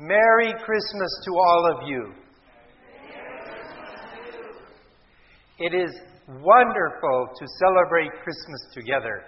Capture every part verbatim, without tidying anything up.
Merry Christmas to all of you. It is wonderful to celebrate Christmas together.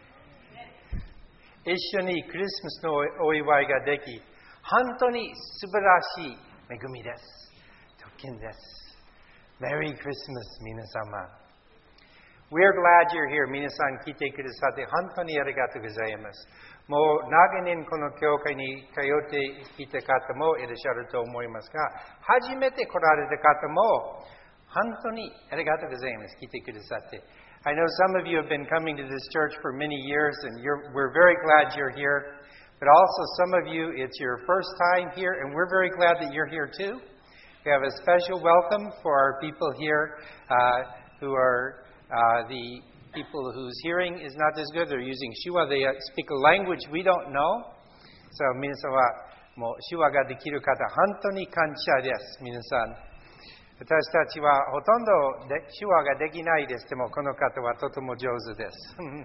一緒にクリスマスのお祝いができ、本当に素晴らしい恵みです。特権です。Merry Christmas 皆様。We're glad you're here. 皆さん来てくださって本当にありがとうございます。もう長年この教会に通ってきた方もいらっしゃると思いますが、初めて来られた方も本当にありがとうございます。来てくださって。I know some of you have been coming to this church for many years, and you're, we're very glad you're here. But also some of you, it's your first time here, and we're very glad that you're here too. We have a special welcome for our people here uh, who are uh, the people whose hearing is not as good. They're using Shua. They speak a language we don't know. So 皆さんはもう手話ができる方、本当に感謝です。皆さん。私たちはほとんどで手話ができないです。でもこの方はとても上手です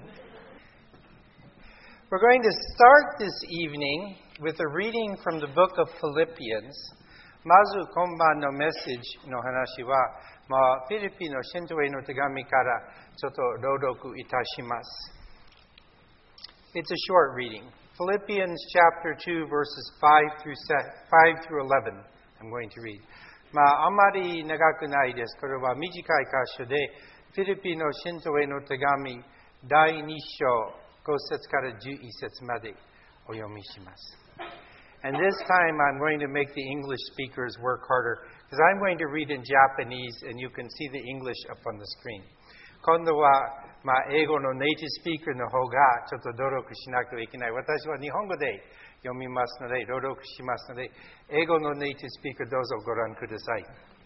。We're going to start this evening with a reading from the book of Philippians. まず今晩のメッセージの話は、まあ、フィリピンの信徒への手紙からちょっと朗読いたします。It's a short reading. Philippians chapter two verses five through eleven. I'm going to read. まあ、あまり長くないです。これは短い箇所で、フィリピンの信徒への手紙だいに章ご節からじゅういち節までお読みします。And this time I'm going to make the English speakers work harder because I'm going to read in Japanese and you can see the English up on the screen. 今度は、まあ、英語のネイティブスピーカーの方がちょっと努力しなきゃいけない。私は日本語で読みますので、朗読しますので、英語のネイティブスピーカーどうぞご覧ください。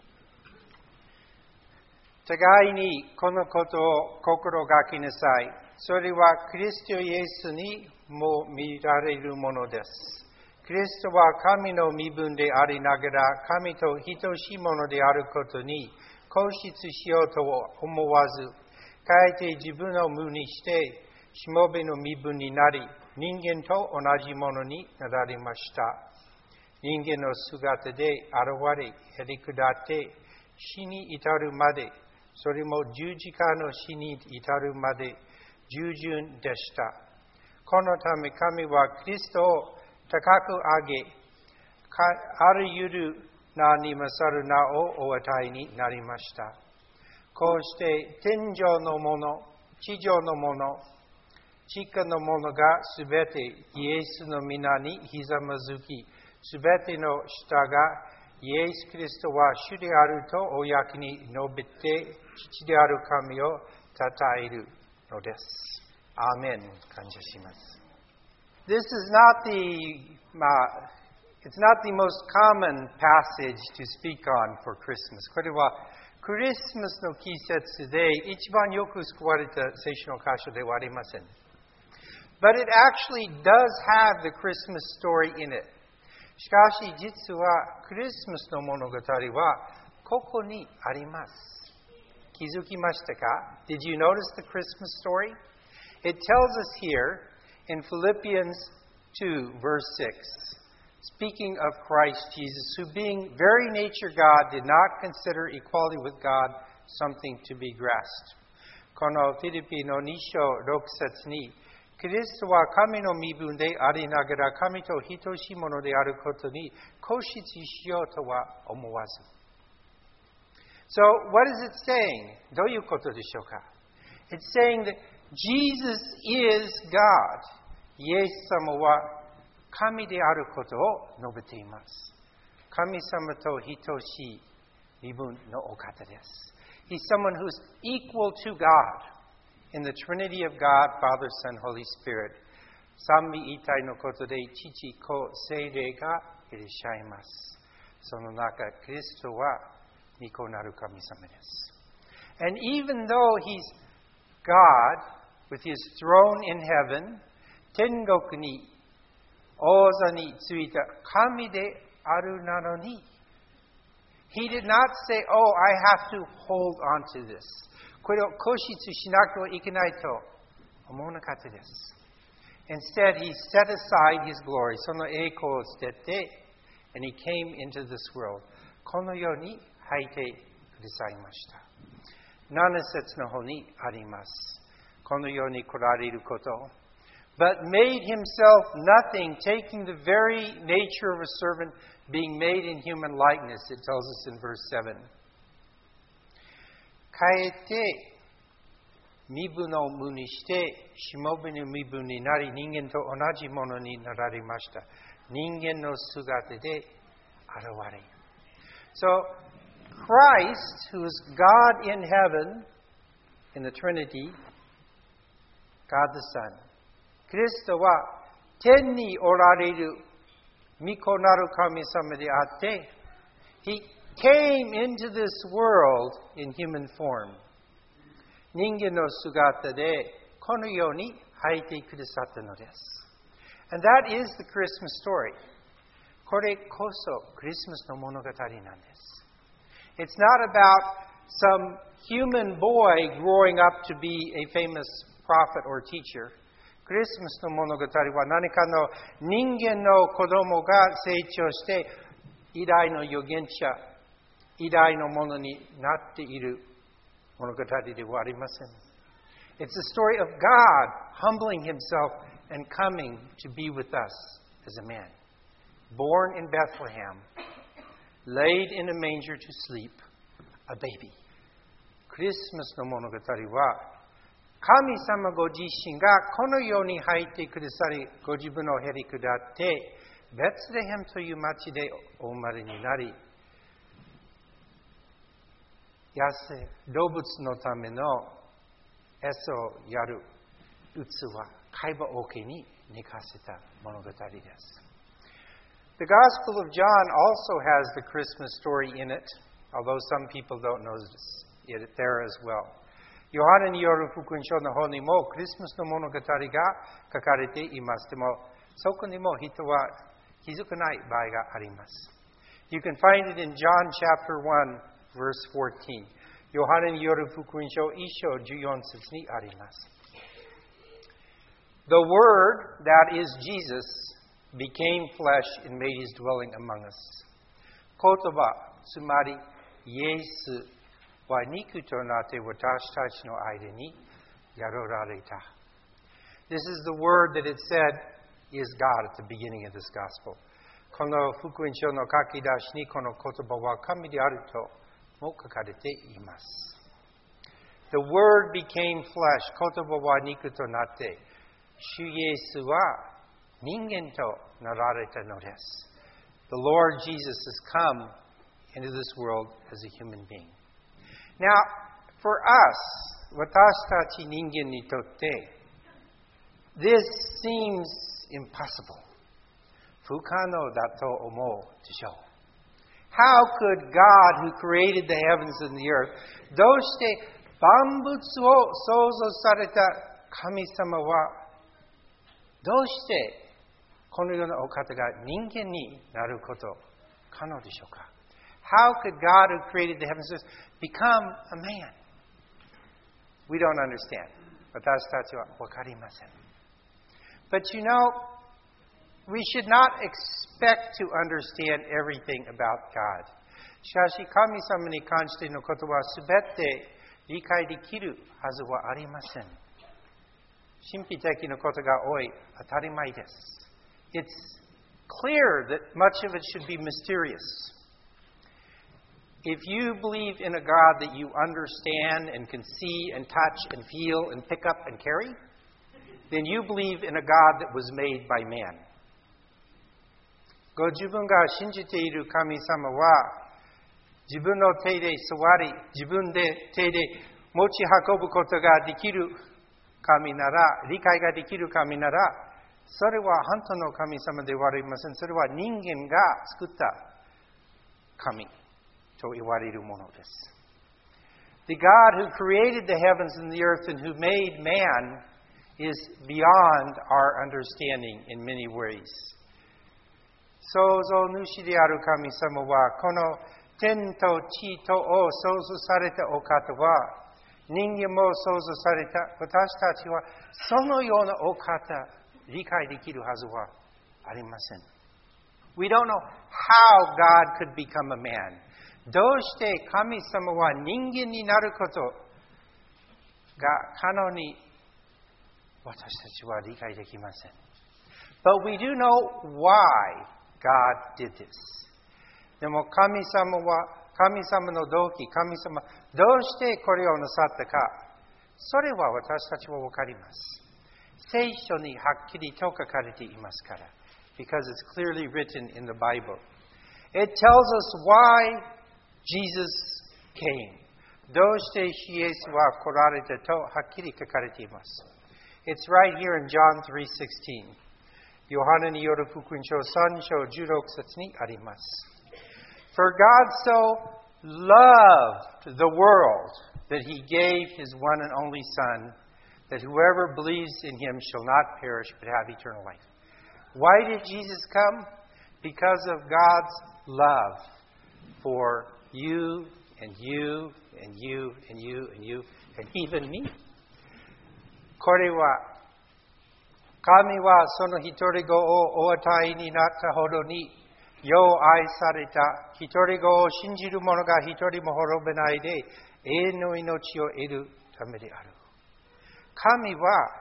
互いにこのことを心がけなさい。それはクリストイエスにも見られるものです。クリストは神の身分でありながら、神と等しいものであることに固執しようと思わず、かえって自分を無にして、しもべの身分になり、人間と同じものになられました。人間の姿で現れ、へり下って、死に至るまで、それも十字架の死に至るまで、従順でした。このため神はクリストを高く上げ、あらゆる名に勝る名をお与えになりました。こうして天上のもの、地上のもの、地下のものがすべてイエスの皆にひざまずき、すべての舌がイエス・キリストは主であると公に述べて、父である神を称えるのです。アーメン。感謝します。This is not the, uh, it's not the most common passage to speak on for Christmas. これはクリスマスの季節で一番よく救われた聖書の箇所ではありません。But it actually does have the Christmas story in it. しかし実はクリスマスの物語はここにあります。気づきましたか？ Did you notice the Christmas story? It tells us here in Philippians two, verse six, speaking of Christ Jesus, who being very nature God, did not consider equality with God something to be grasped. このフィリピンのに章ろく節に、キリストは神の身分でありながら神と等しいものであることに固執しようとは思わず。So, what is it saying? どういうことでしょうか？ It's saying that Jesus is God. イエス様は神であることを述べています。神様と等しい身分のお方です。He's someone who's equal to God in the Trinity of God, Father, Son, Holy Spirit. 三位一体のことで父、子、聖霊がいらっしゃいます。その中、キリストは御子なる神様です。And even though He's God, with His throne in heaven, 天国に王座についた神であるなのに、He did not say, oh, I have to hold on to this. これを固執しなくてはいけないと思わなかったです。Instead, He set aside His glory. その栄光を捨てて、 and He came into this world. このように書いてくださいました。なな節の方にあります。このように来られること。But made himself nothing, taking the very nature of a servant, being made in human likeness, it tells us in verse seven. かえって身分を無にして、しもべの身分になり、人間と同じものになられました。人間の姿で現れ。So, Christ, who is God in heaven, in the Trinity, God the Son. キリストは天におられる御子なる神様であって、He came into this world in human form. 人間の姿でこのように入ってくださったのです。And that is the Christmas story. これこそクリスマスの物語なんです。It's not about some human boy growing up to be a famous prophet or teacher. クリスマスの物語は何かの人間の子供が成長して偉大な預言者、偉大なものになっている物語ではありません。It's the story of God humbling Himself and coming to be with us as a man. Born in Bethlehem, laid in a manger to sleep, a baby. クリスマスの物語は神様ご自身がこのように入ってくださり、ご自分をへり下って、ベツレヘムという町でお生まれになり、野生、動物のための餌をやる器、貝羽桶に寝かせた物語です。The Gospel of John also has the Christmas story in it, although some people don't notice it there as well. ヨハネによる福音書の方にもクリスマスの物語が書かれています。でも、そこにも人は気づかない場合があります。You can find it in John chapter one, verse fourteen. ヨハネによる福音書一章十四節にあります。The Word, that is Jesus, became flesh and made His dwelling among us. 言葉、つまりイエスは肉となって私たちの間に宿られた。This is the word that it said is God at the beginning of this gospel. この福音書の書き出しにこの言葉は神であるとも書かれています。The word became flesh. 言葉は肉となって、主イエスは人間となられたのです。The Lord Jesus has come into this world as a human being. Now, for us, 私たち人間にとって、this seems impossible. 不可能だと思うでしょう。How could God, who created the heavens and the earth, どうして万物を創造された神様は、どうしてこのようなお方が人間になること可能でしょうか？ How could God who created the heavens and earth become a man? We don't understand. 私たちはわかりません。But you know, we should not expect to understand everything about God. しかし、神様に関してのことはすべて理解できるはずはありません。神秘的なことが多い、当たり前です。It's clear that much of it should be mysterious. If you believe in a God that you understand and can see and touch and feel and pick up and carry, then you believe in a God that was made by man. ご自分が信じている神様は、自分の手で座り、自分で手で持ち運ぶことができる神なら、理解ができる神なら、それは本当の神様ではありません。それは人間が作った神と言われるものです。The God who created the heavens and the earth and who made man is beyond our understanding in many ways. 創造主である神様は、この天と地とを創造されたお方は、人間も創造された私たちは、そのようなお方、理解できるはずはありません。 We don't know how God could become a man. どうして神様は人間になることが可能に私たちは理解できません。But we do know why God did this. でも神様は、神様の動機、神様、どうしてこれをなさったか、それは私たちはわかります。聖書にはっきりと書かれていますから。Because it's clearly written in the Bible. It tells us why Jesus came. どうしてイエスは来られたとはっきり書かれています。It's right here in John three sixteen. ヨハネによる福音書さん章じゅうろく節にあります。For God so loved the world that he gave his one and only Son, that whoever believes in him shall not perish but have eternal life. Why did Jesus come? Because of God's love for you and you and you and you and you and even me. これは神はその一人子をお与えになったほどによう愛された一人子を信じる者が一人も滅べないで永遠の命を得るためである。神は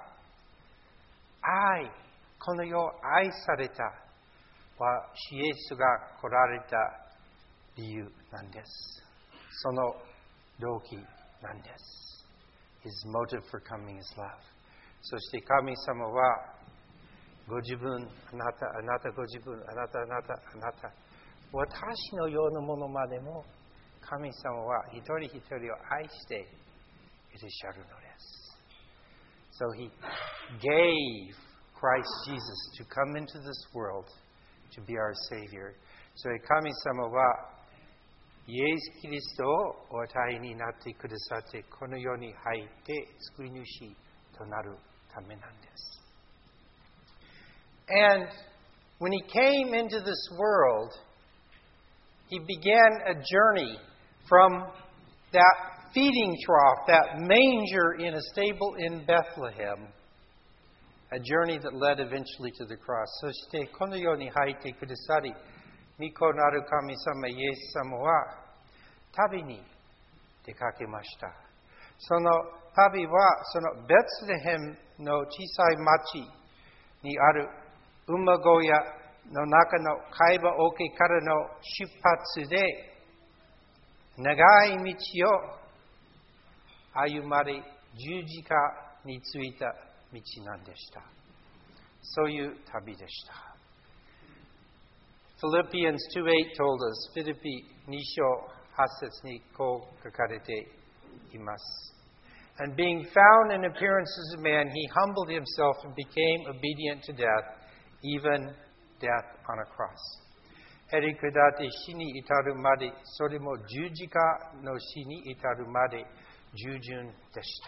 愛、この世を愛されたはイエスが来られた理由なんです。その動機なんです。His motive for coming is love. そして神様はご自分、あなた、あなたご自分、あなた、あなた、あなた、私のようなものまでも神様は一人一人を愛していらっしゃるのです。So he gave Christ Jesus to come into this world to be our Savior. それ神様はイエス・キリストをお与えになってくださって、この世に入って救い主となるためなんです。And when he came into this world, he began a journey from that feeding trough, that manger in a stable in Bethlehem, a journey that led eventually to the cross. そしてこの世に入ってくださり、御子なる神様イエス様は旅に出かけました。その旅はそのベツレヘムの小さい町にある馬小屋の中の会話桶からの出発で長い道を歩まれ十字架についた道なんでした。そういう旅でした。Philippians two eight told us, フィリピに章はち節にこう書かれています。And being found in appearance as a man, he humbled himself and became obedient to death, even death on a cross. へりくだって死に至るまで、それも十字架の死に至るまで従順でした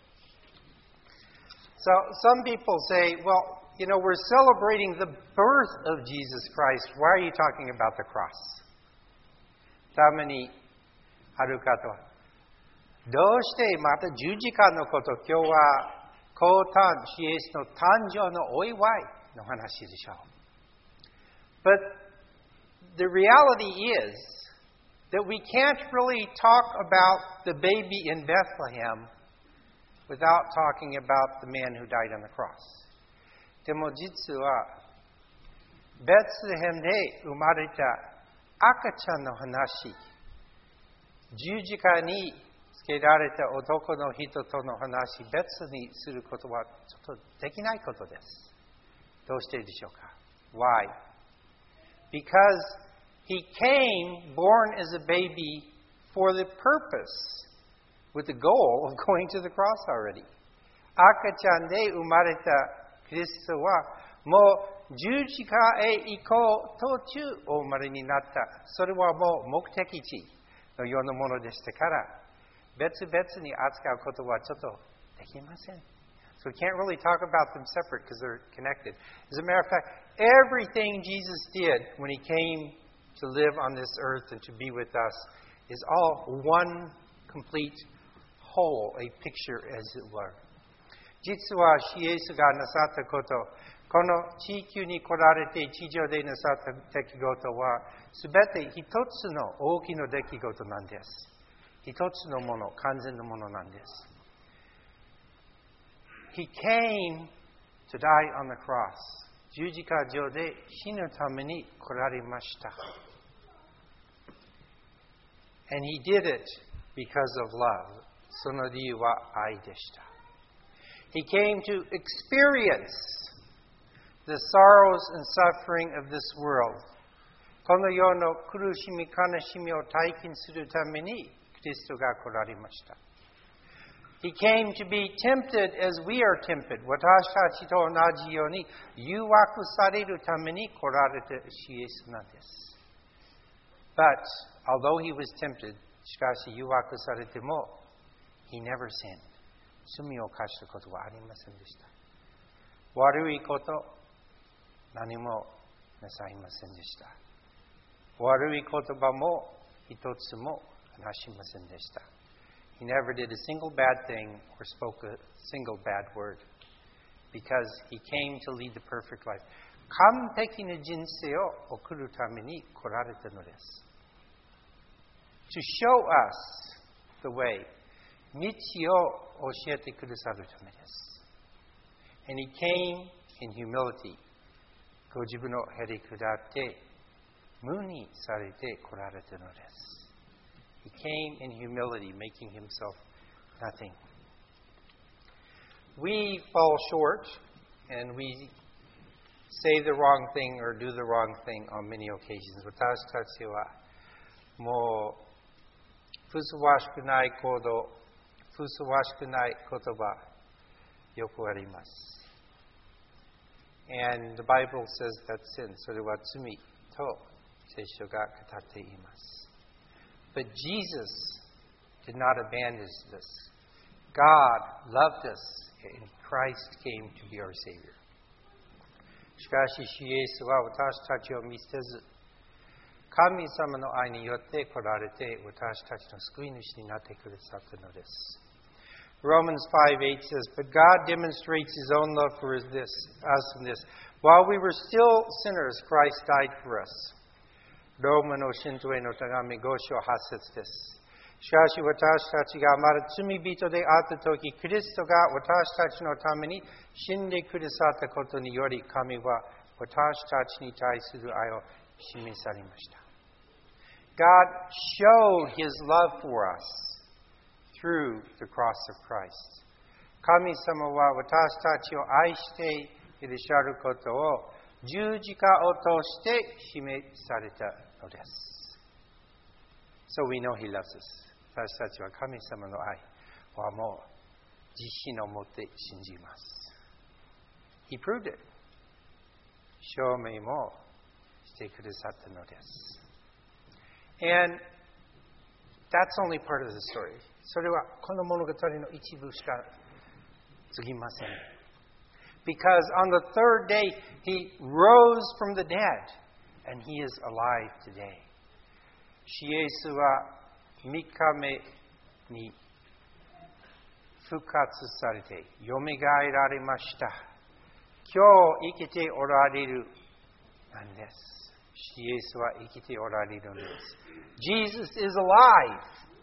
。So some people say, well, you know, we're celebrating the birth of Jesus Christ. Why are you talking about the cross? ためにあるかと。どうしてまた十字架のこと、今日は降誕、イエスの誕生のお祝いの話でしょう。But the reality is that we can't really talk about the baby in Bethlehem without talking about the man who died on the cross. でも実は、ベツレヘムで生まれた赤ちゃんの話、十字架につけられた男の人との話、別にすることはちょっとできないことです。どうしてでしょうか？ Why? Because he came born as a baby for the purpose, with the goal of going to the cross already. 赤ちゃんで生まれたキリストはもう十字架へ行こう途中お生まれになった。それはもう目的地のようなものでしたから、別々に扱うことはちょっとできません。So we can't really talk about them separate because they're connected. As a matter of fact, everything Jesus did when he came to live on this earth and to be with us is all one complete whole, a picture as it were. 実はイエスがなさったこと、 この地球に来られて地上でなさった出来事は、すべて一つの大きな出来事なんです。一つのもの、完全なものなんです。He came to die on the cross. 十字架上で死ぬために来られました。And He did it because of love. その理由は愛でした。He came to experience the sorrows and suffering of this world. この世の苦しみ、悲しみを体験するためにキリストが来られました。He came to be tempted as we are tempted. 私たちと同じように誘惑されるために来られた主イエスなんです。But, although He was tempted, しかし誘惑されても、He never sinned. 罪を犯したことはありませんでした。悪いこと、何もなさいませんでした。悪い言葉も一つも話しませんでした。He never did a single bad thing or spoke a single bad word because He came to lead the perfect life. 完璧な人生を送るために来られたのです。To show us the way, 道を教えてくださるためです。And He came in humility. ご自分のへり下って無にされて来られたのです。He came in humility, making Himself nothing. We fall short and we say the wrong thing or do the wrong thing on many occasions. 私たちはもうふさわしくない行動、ふさわしくない言葉、よくあります。And the Bible says that sin, それは罪と聖書が語っています。But Jesus did not abandon us. God loved us and Christ came to be our Savior. しかし、主イエスは私たちを見捨てず、神様の愛によって来られて、私たちの救い主になってくださったのです。Romans five eight says, But God demonstrates His own love for this, us in this. While we were still sinners, Christ died for us. ローマの信徒への手紙ご章はち節です。しかし私たちがまだ罪人であったとき、キリストが私たちのために死んでくださったことにより、神は私たちに対する愛を示されました。God showed His love for us through the cross of Christ. 神様は私たちを愛していらっしゃることを十字架を通して示されたのです。So we know He loves us. 私たちは神様の愛はもう自信を持って信じます。He proved it. 証明もしてくださったのです。And that's only part of the story. それはこの物語の一部しか過ぎません。Because on the third day, He rose from the dead, and He is alive today. 主イエスは三日目に復活されて、よみがえられました。今日生きておられるなんです。主イエスは生きておられるのです。Jesus is alive.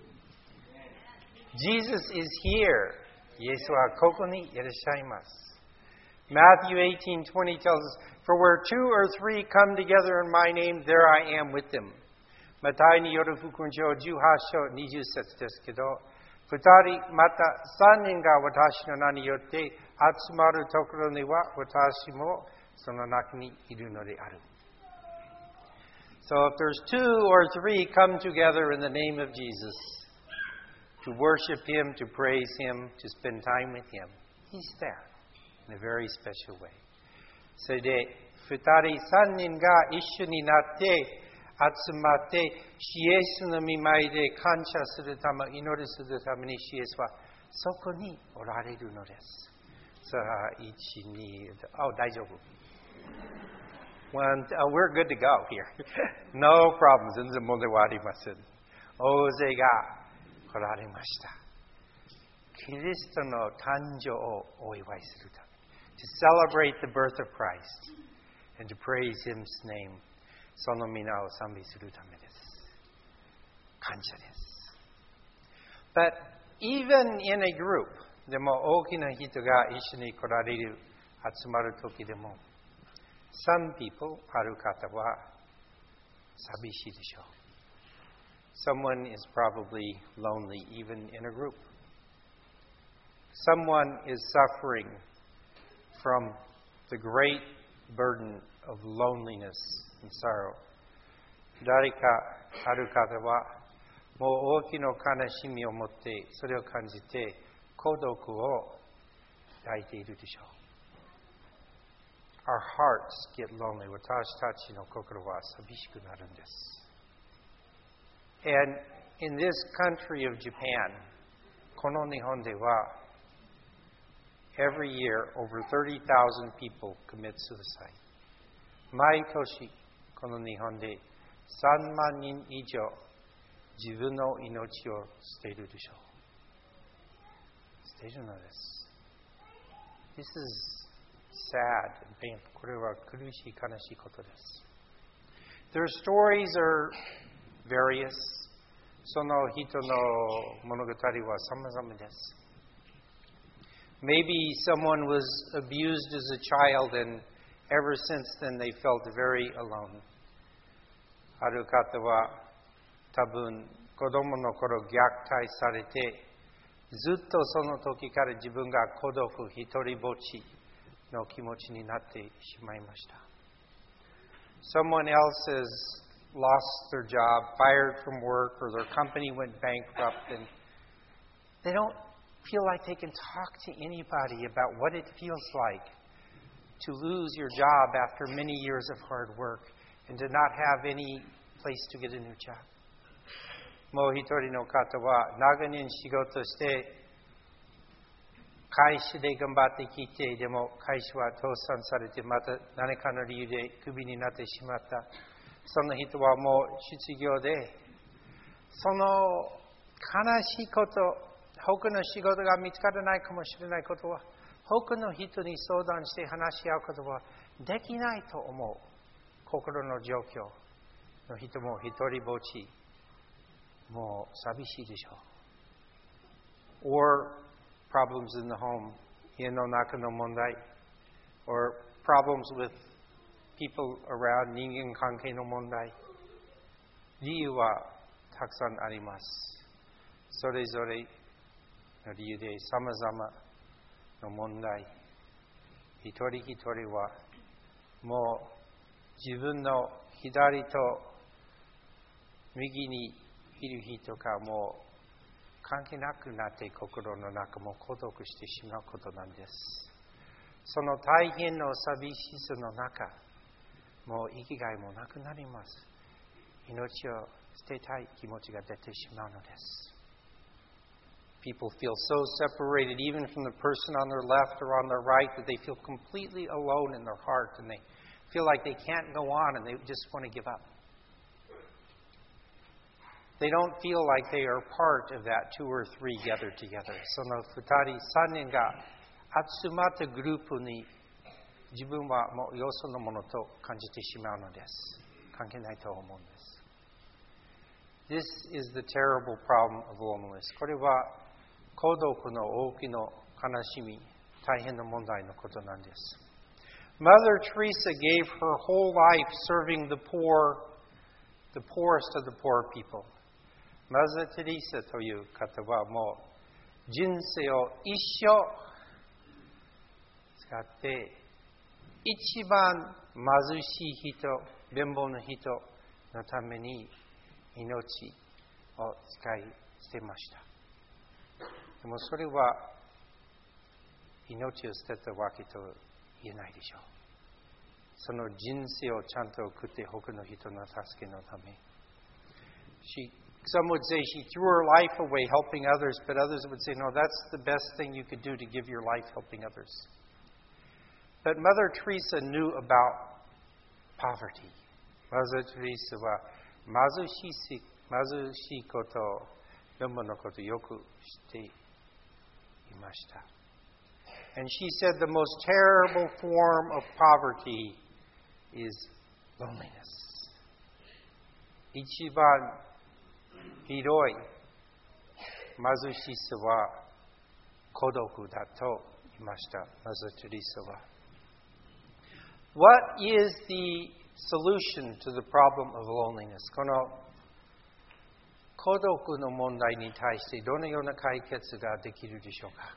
Jesus is here. イエスはここにいらっしゃいます。Matthew eighteen twenty tells us, For where two or three come together in my name, there I am with them. マタイによる福音書じゅうはち章にじゅう節ですけど、二人また三人が私の名によって集まるところには私もその中にいるのである。So if there's two or three come together in the name of Jesus to worship Him, to praise Him, to spend time with Him, He's there in a very special way. それで二人三人が一緒になって集まって主イエスの御前で感謝するため、祈りするために主イエスはそこにおられるのです。さあ、一、二、oh 大丈夫。One, oh, we're good to go here. No problem. 全然問題はありません。大勢が来られました。キリストの誕生をお祝いするため。 celebrate the birth of Christ and to praise His name. その皆を賛美するためです。感謝です。But even in a group, でも大きな人が一緒に来られる、集まる時でも、some people, ある方は寂しいでしょう。Someone is probably lonely even in a group. Someone is suffering from the great burden of loneliness and sorrow. 誰かある方はもう大きな悲しみを持ってそれを感じて孤独を抱いているでしょう。Our hearts get lonely. 私たちの心は寂しくなるんです。And in this country of Japan, この日本では every year over thirty thousand people commit suicide. 毎年この日本でさんまんにん以上自分の命を捨てるでしょう。捨てるのです。This is sad and painful. これは苦しい悲しいことです。Their stories are various. その人の物語は様々です。Maybe someone was abused as a child and ever since then they felt very alone. ある方は多分子供の頃虐待されてずっとその時から自分が孤独、一人ぼっちの気持ちになってしまいました。Someone else has lost their job, fired from work, or their company went bankrupt, and they don't feel like they can talk to anybody about what it feels like to lose your job after many years of hard work and to not have any place to get a new job. もう一人の方は長年仕事して会社で頑張ってきて、でも会社は倒産されてまた何かの理由でクビになってしまった。その人はもう失業で、その悲しいこと、他の仕事が見つからないかもしれないことは、他の人に相談して話し合うことはできないと思う心の状況の人も一人ぼっち、もう寂しいでしょう。or problems in the home, 家の中の問題 or problems with people around, 人間関係の問題。理由はたくさんあります。それぞれの理由で様々の問題。一人一人はもう自分の左と右にいる人がもう関係なくなって心の中も孤独してしまうことなんです。その大変な寂しさの中、もう生きがいもなくなります。命を捨てたい気持ちが出てしまうのです。People feel so separated even from the person on their left or on their right that they feel completely alone in their heart and they feel like they can't go on and they just want to give up. They don't feel like they are part of that two or three gathered together. その二人、三人が集まったグループに自分はもうよそのものと感じてしまうのです。関係ないと思うんです。This is the terrible problem of loneliness. これは孤独の大きな悲しみ、大変な問題のことなんです。Mother Teresa gave her whole life serving the poor, the poorest of the poor people. マザー・テレサという方はもう人生を一生使って一番貧しい人、貧乏な人のために命を使い捨てました。でもそれは命を捨てたわけと言えないでしょう。その人生をちゃんと送って他の人の助けのため。She Some would say she threw her life away helping others, but others would say, no, that's the best thing you could do to give your life helping others. But Mother Teresa knew about poverty. Mother Teresa は貧しい、貧しいこと、貧乏のことをよく知っていました。 And she said the most terrible form of poverty is loneliness. 一番ひどい貧しさは孤独だと言いました。マザー・テレサは。What is the solution to the problem of loneliness? この孤独の問題に対してどのような解決ができるでしょうか？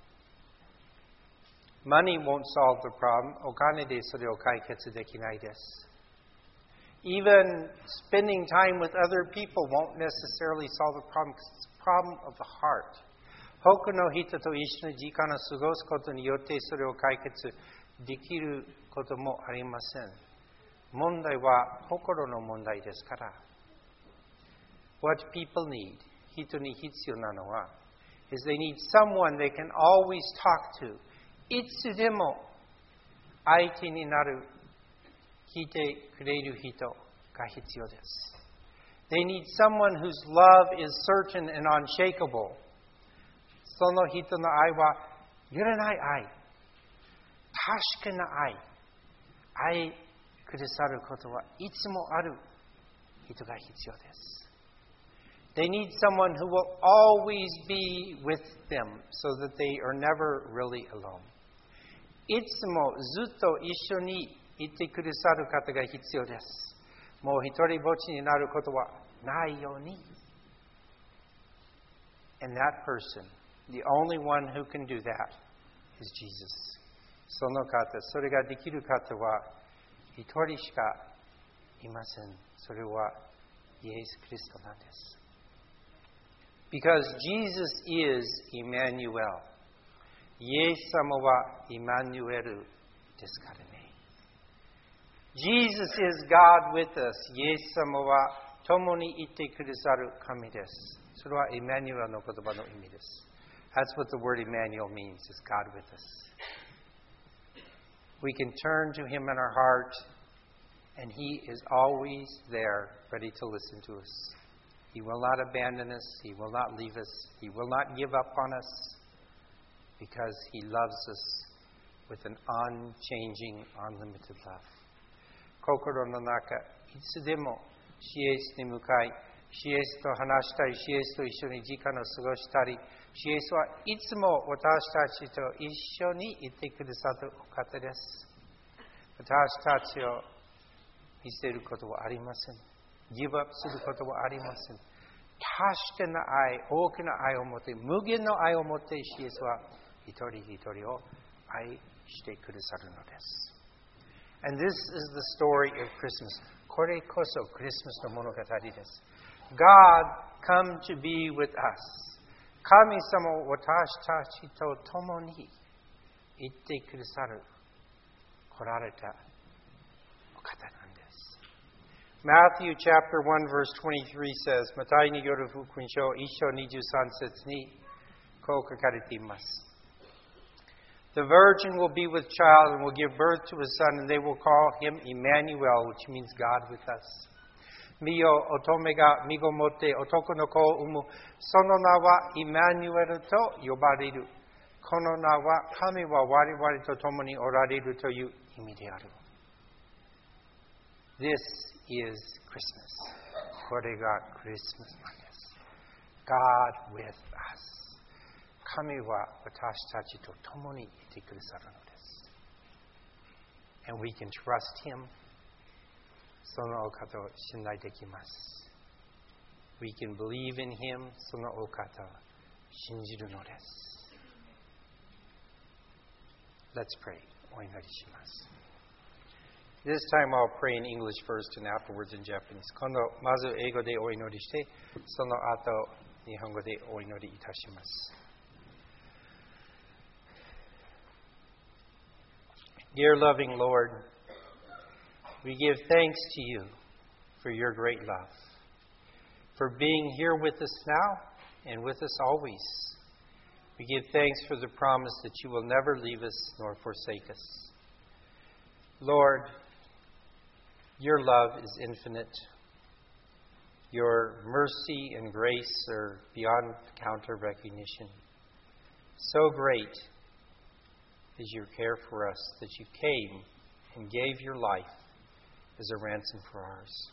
Money won't solve the problem. お金でそれを解決できないです。Even spending time with other people won't necessarily solve the problem because it's a problem of the heart. 他の人と一緒に時間を過ごすことによってそれを解決できることもありません。問題は心の問題ですから。What people need, 人に必要なのは is they need someone they can always talk to. いつでも相手になる、聞いてくれる人が必要です。They need someone whose love is certain and unshakable. その人の愛は揺れない愛、確かな愛、愛くださることはいつもある人が必要です。They need someone who will always be with them so that they are never really alone. いつもずっと一緒にいてくださる方が必要です。もう一人ぼっちになることはないように。And that person, the only one who can do that is Jesus. その方、それができる方は一人しかいません。それはイエス・キリストなんです。Because Jesus is Emmanuel. イエス様はイマニュエルですからね。Jesus is God with us. イエス様は共にいてくださる神です。それはイマニュエルの言葉の意味です。That's what the word Emmanuel means, is God with us. We can turn to Him in our heart, and He is always there, ready to listen to us. He will not abandon us. He will not leave us. He will not give up on us, because He loves us with an unchanging, unlimited love. 心の中、いつでもシエスに向かい、シエスと話したり、シエスと一緒に時間を過ごしたり、シエスはいつも私たちと一緒にいてくださるお方です。私たちを見せることはありません。ギブアップすることはありません。確かな愛、大きな愛を持って、無限の愛を持ってシエスは一人一人を愛してくださるのです。And this is the story of Christmas. これこそクリスマスの物語です。God come to be with us. 神様は私たちと共にいてくださる、来られたお方なんです。Matthew chapter one verse twenty-three says, マタイによる福音書一章二十三節にこう書かれています。The virgin will be with child and will give birth to a son, and they will call him Emmanuel, which means God with us. 見よ、乙女が身ごもって男の子を産む。その名はイマニュエルと呼ばれる。この名は神は我々と共におられるという意味である。This is Christmas. これがクリスマスなんです。God with us. 神は私たちと共にいてくださるのです。And we can trust Him. そのお方を信頼できます。We can believe in Him. そのお方を信じるのです。Let's pray. お祈りします。This time I'll pray in English first and afterwards in Japanese. 今度、まず英語でお祈りして、その後、日本語でお祈りいたします。Dear loving Lord, we give thanks to You for Your great love, for being here with us now and with us always. We give thanks for the promise that You will never leave us nor forsake us. Lord, Your love is infinite. Your mercy and grace are beyond counter recognition. So great is your care for us, that you came and gave your life as a ransom for ours.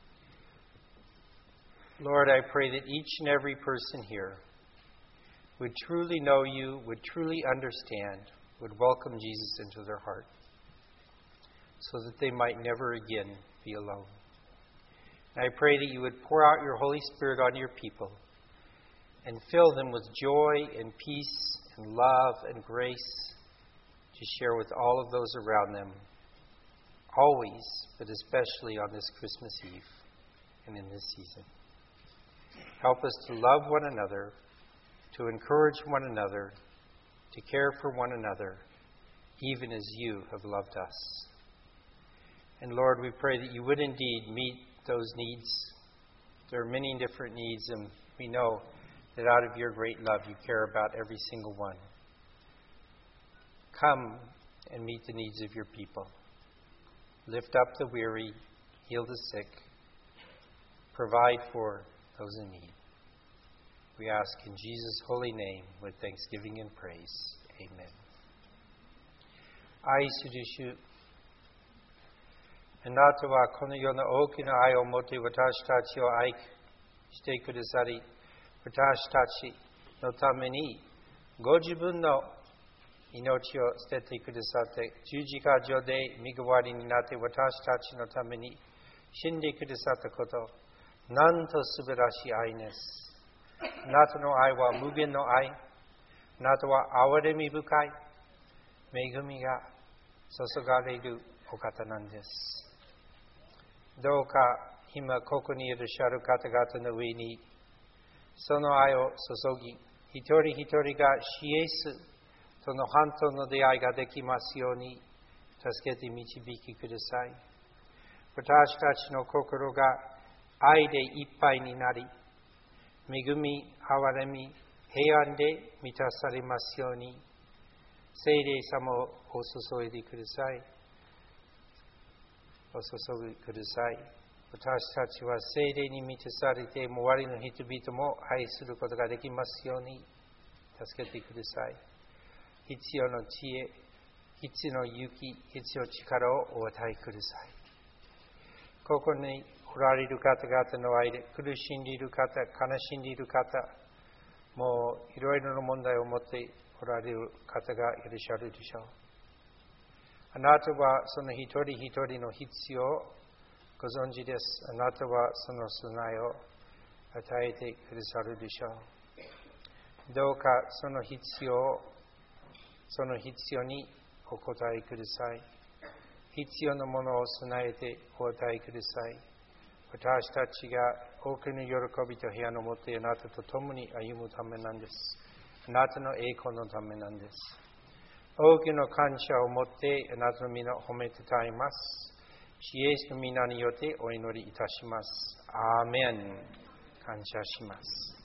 Lord, I pray that each and every person here would truly know you, would truly understand, would welcome Jesus into their heart, so that they might never again be alone. And I pray that you would pour out your Holy Spirit on your people and fill them with joy and peace and love and grace to share with all of those around them, always, but especially on this Christmas Eve and in this season. Help us to love one another, to encourage one another, to care for one another, even as you have loved us. And Lord, we pray that you would indeed meet those needs. There are many different needs, and we know that out of your great love you care about every single one. Come and meet the needs of your people. Lift up the weary, heal the sick, provide for those in need. We ask in Jesus' holy name with thanksgiving and praise. Amen. 愛する主、あなたはこの世の大きな愛をもって私たちを愛してくださり、私たちのためにご自分の命を捨ててくださって、十字架上で身代わりになって私たちのために死んでくださったこと、なんと素晴らしい愛です。あなたの愛は無限の愛。あなたは憐れみ深い。恵みが注がれるお方なんです。どうか今ここにいらっしゃる方々の上にその愛を注ぎ、一人一人が主イエスとの本当の出会いができますように助けて導きください。私たちの心が愛でいっぱいになり、恵み、憐れみ、平安で満たされますように、聖霊様をお注いでください。お注ぎください。私たちは聖霊に満たされて、周りの人々も愛することができますように、助けてください。必要の知恵、必要の勇気、必要の力をお与えください。ここにおられる方々の間、苦しんでいる方、悲しんでいる方、もういろいろな問題を持っておられる方がいらっしゃるでしょう。あなたはその一人一人の必要をご存知です。あなたはその備えを与えてくださるでしょう。どうかその必要を、その必要にお答えください。必要なものを備えてお与えください。私たちが多くの喜びと平安を持ってあなたと共に歩むためなんです。あなたの栄光のためなんです。多くの感謝を持ってあなたの皆を褒めてたいます。主イエスの皆によってお祈りいたします。アーメン。感謝します。